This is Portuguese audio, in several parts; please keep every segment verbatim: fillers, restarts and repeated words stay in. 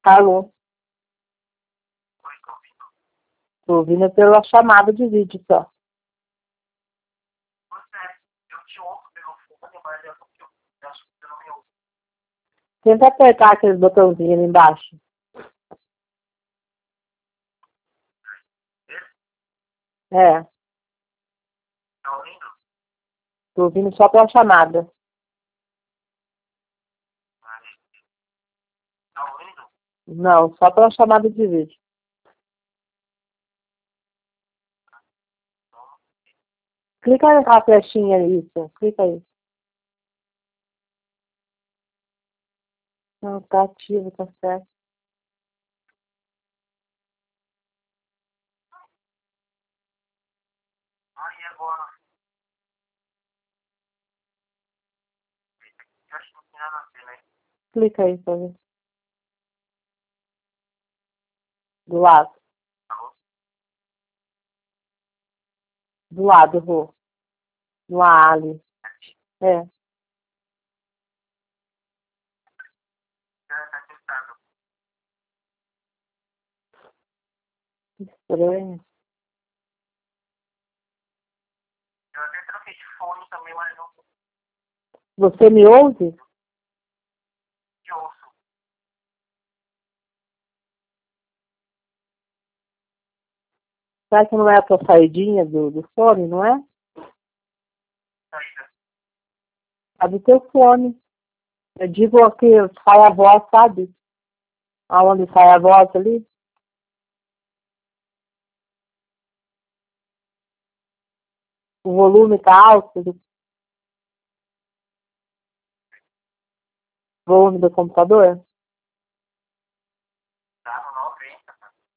Alô? Tô ouvindo pela chamada de vídeo só. Tenta apertar aquele botãozinho ali embaixo. É. Tô ouvindo só pela chamada. Não, só pela chamada de vídeo. Clica naquela flechinha ali, isso. Clica aí. Não, tá ativo, tá certo. Aí agora. Acho que não tem nada a ver, né? Clica aí pra ver. Do lado. Do lado, Rô. No A ali. É. Tá tentando. Estranho. Eu até troquei de fone também, mas não Você me ouve? te ouço. Será que não é a tua saidinha do, do fone, não é? Saída. A do teu fone. Eu digo aqui, sai a voz, sabe? Aonde sai a voz ali? O volume tá alto, o volume do computador. Tá no noventa.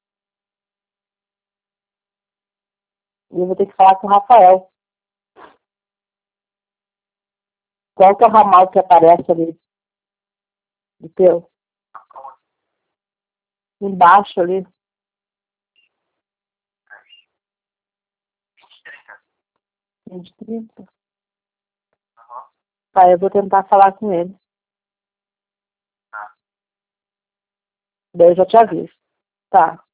E eu vou ter que falar com o Rafael. Qual que é o ramal que aparece ali? Do teu? Embaixo ali. vinte, trinta. Aham. Tá, eu vou tentar falar com ele. Tá. Daí eu já te aviso. Tá.